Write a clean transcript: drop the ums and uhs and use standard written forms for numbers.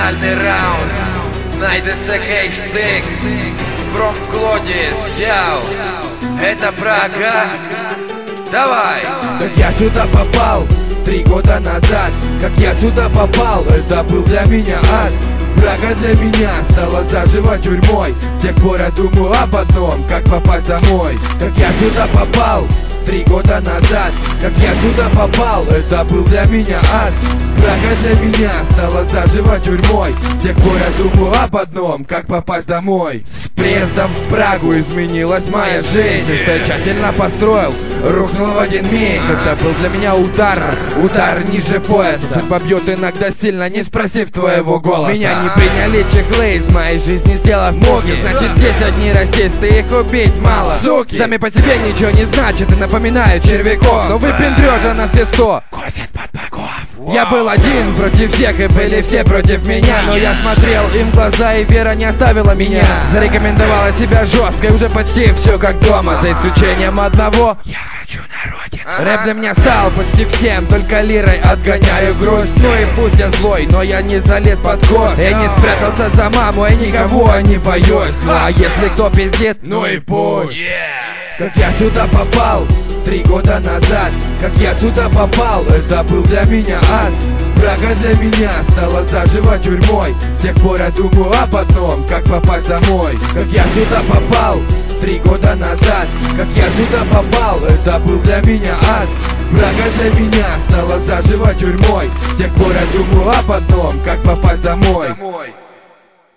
Финальный раунд. Night is the hashtag. From Glodius, яу. Это Прага. Давай. Как я сюда попал 3 года назад. Как я сюда попал, это был для меня ад. Прага для меня стала заживо тюрьмой. С тех пор я думаю об одном, как попасть домой. Как я сюда попал 3 года назад. Как я сюда попал, это был для меня ад. Прага для меня стала заживо тюрьмой. С тех пор я думаю об одном, как попасть домой. С приездом в Прагу изменилась моя жизнь. Все, что я тщательно построил, рухнул в один миг. Это был для меня удар, удар ниже пояса. Судьба бьет иногда сильно, не спросив твоего голоса. Меня не приняли чехлы из моей жизни, сделав муки. Значит, здесь одни расисты, их убить мало. Суки, сами по себе ничего не значат и напоминают червяков. Но выпендрежа на все 100 косит под боков. Я был один против всех и были все против меня. Но я смотрел им в глаза, и вера не оставила меня. Зарекомендовала себя жестко, и уже почти все как дома. За исключением одного: я хочу на родину. Рэп для меня стал почти всем, только лирой отгоняю грусть. Ну и пусть я злой, но я не залез под кожу. Я не спрятался за маму, я никого не боюсь. Ну а если кто пиздит, ну и пусть. Как я сюда попал 3 года назад. Как я сюда попал, это был для меня ад. Прага для меня стала заживо тюрьмой. С тех пор я думаю об одном, как попасть домой. Как я сюда попал 3 года назад. Как я сюда попал, это был для меня ад. Прага для меня стала заживо тюрьмой. С тех пор я думаю об одном, как попасть домой.